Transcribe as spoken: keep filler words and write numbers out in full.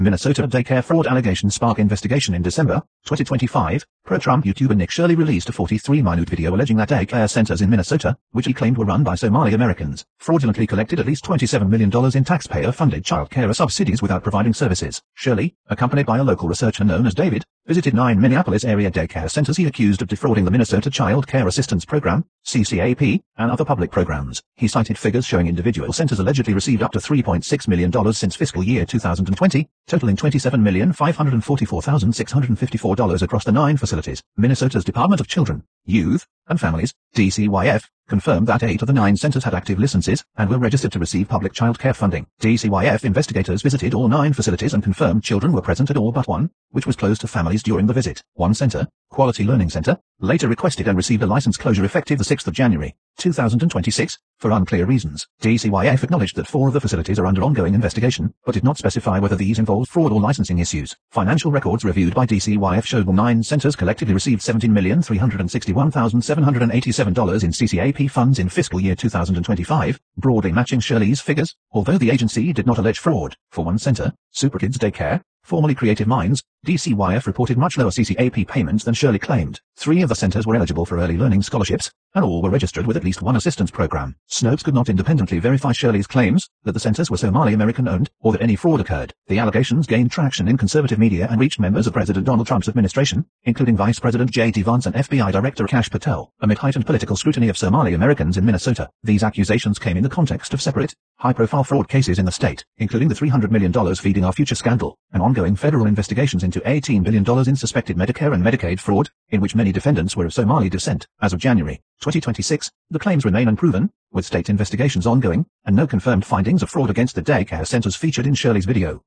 Minnesota daycare fraud allegations spark investigation. In December twenty twenty-five, pro-Trump YouTuber Nick Shirley released a forty-three minute video alleging that daycare centers in Minnesota, which he claimed were run by Somali Americans, fraudulently collected at least twenty-seven million dollars in taxpayer-funded child care subsidies without providing services. Shirley, accompanied by a local researcher known as David, visited nine Minneapolis-area daycare centers he accused of defrauding the Minnesota Child Care Assistance Program, C C A P, and other public programs. He cited figures showing individual centers allegedly received up to three point six million dollars since fiscal year two thousand twenty, totaling twenty-seven million five hundred forty-four thousand six hundred fifty-four dollars across the nine facilities. Minnesota's Department of Children, Youth, and Families, D C Y F, confirmed that eight of the nine centers had active licenses and were registered to receive public child care funding. D C Y F investigators visited all nine facilities and confirmed children were present at all but one, which was closed to families during the visit. One center, Quality Learning Center, later requested and received a license closure effective the sixth of January, two thousand twenty-six, for unclear reasons. D C Y F acknowledged that four of the facilities are under ongoing investigation, but did not specify whether these involved fraud or licensing issues. Financial records reviewed by D C Y F showed all nine centers collectively received seventeen million three hundred sixty-one thousand seven hundred eighty-seven dollars in C C A P funds in fiscal year two thousand twenty-five, broadly matching Shirley's figures, although the agency did not allege fraud. For one center, Superkids Daycare, formerly Creative Minds, D C Y F reported much lower C C A P payments than Shirley claimed. Three of the centers were eligible for early learning scholarships, and all were registered with at least one assistance program. Snopes could not independently verify Shirley's claims that the centers were Somali American owned, or that any fraud occurred. The allegations gained traction in conservative media and reached members of President Donald Trump's administration, including Vice President J D Vance and F B I Director Kash Patel, amid heightened political scrutiny of Somali Americans in Minnesota. These accusations came in the context of separate, high-profile fraud cases in the state, including the three hundred million dollars Feeding Our Future scandal, and ongoing federal investigations into eighteen billion dollars in suspected Medicare and Medicaid fraud, in which many defendants were of Somali descent. As of January twenty twenty-six, the claims remain unproven, with state investigations ongoing, and no confirmed findings of fraud against the daycare centers featured in Shirley's video.